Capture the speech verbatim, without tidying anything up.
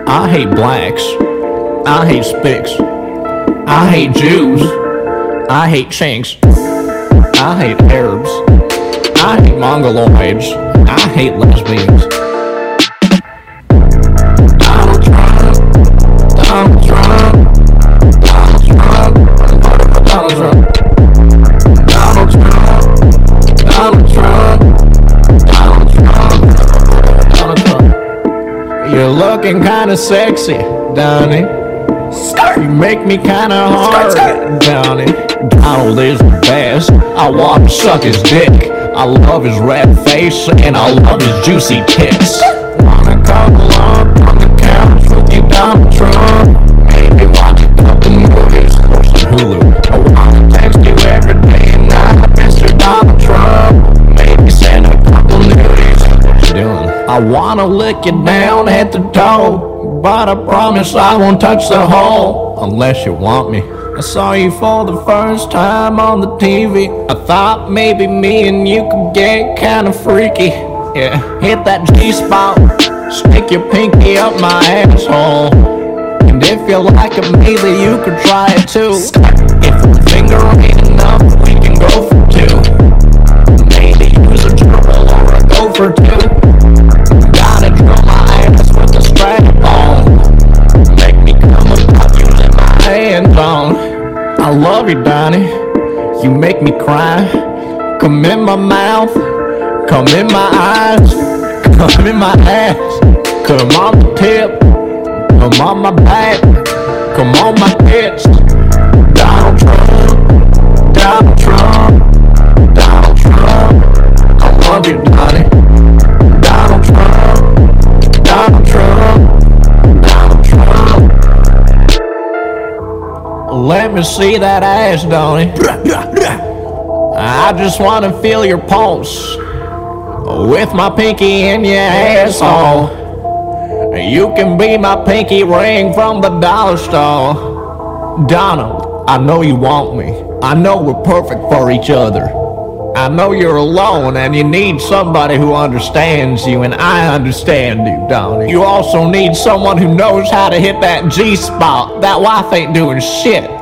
I hate blacks. I hate spics. I hate Jews. I hate chinks. I hate Arabs. I hate Mongoloids. I hate lesbians. Donald Trump. Donald Trump. Donald Trump. Donald Trump. Donald Trump. Donald Trump. Donald Trump. Donald Trump. You're looking kinda sexy, Donnie. You make me kinda hard, Donnie. Donald is the best. I want to suck his dick. I love his red face and I love his juicy tits. Wanna cuddle up on the couch with you, Donald Trump? Maybe watch a couple movies or some Hulu. I wanna text you every day and night, Mister Donald Trump. Maybe send a couple nudies. What you doing? I wanna lick you down at the toe, but I promise I won't touch the hole unless you want me. I saw you for the first time on the T V. I thought maybe me and you could get kinda freaky. Yeah, hit that G-spot, stick your pinky up my asshole. And if you like it, maybe you could try it too. If a finger ain't enough, we can go for two. Maybe use a drill or a go for two. Gotta drill my ass with a strap on. Make me come about using my hands on. I love you, Donnie. You make me cry. Come in my mouth. Come in my eyes. Come in my ass. Come on the tip. Come on my back. Come on my tits. Donald Trump. Donald Trump. Donald Trump. I love you, Donnie. Donald Trump. Donald Trump. Donald Trump. Let me see that ass, Donnie. I just want to feel your pulse with my pinky in your asshole. You can be my pinky ring from the dollar store. Donald, I know you want me. I know we're perfect for each other. I know you're alone and you need somebody who understands you, and I understand you, Donnie. You also need someone who knows how to hit that G-spot. That wife ain't doing shit.